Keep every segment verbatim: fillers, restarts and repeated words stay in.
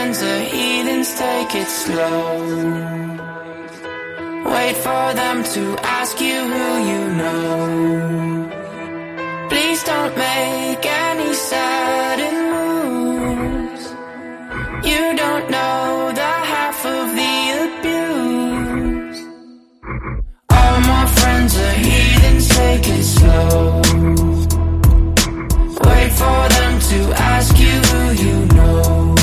friends are heathens, take it slow. Wait for them to ask you who you know. Please don't make any sudden moves. You don't know the half of the abuse. All my friends are heathens, take it slow. Wait for them to ask you who you know.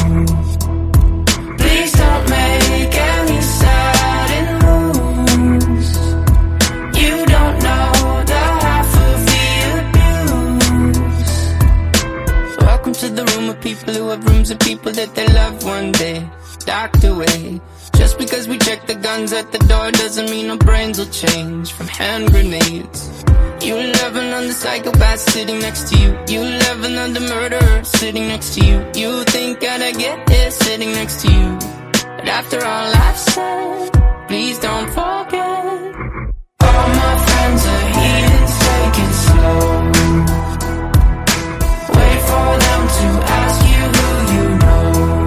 Please don't make any sudden moves. You don't know the half of the abuse. Welcome to the room of people who have rooms of people that they love one day docked away. Just because we check the guns at the door doesn't mean our brains will change from hand grenades. You loving on the psychopath sitting next to you. You loving on the murderer sitting next to you. You think I'd get here sitting next to you. But after all I've said, please don't forget. All my friends are heathens, take it slow. Wait for them to ask you who you know.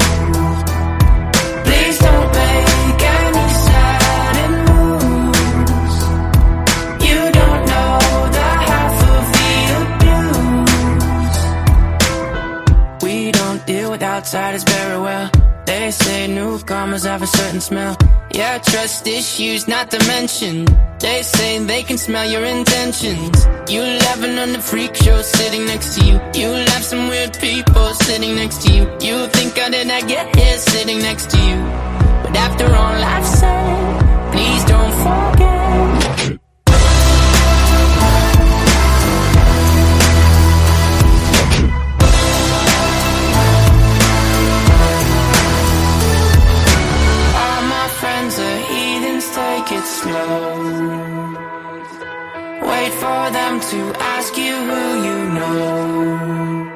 Please don't make any sudden moves. You don't know the half of the abuse. We don't deal with outsiders very well. They say newcomers have a certain smell. Yeah, trust issues not to mention. They say they can smell your intentions. You laughing on the freak show sitting next to you. You laugh some weird people sitting next to you. You think how did I get here sitting next to you. But after all I've said, please don't forget. Take it slow. Wait for them to ask you who you know.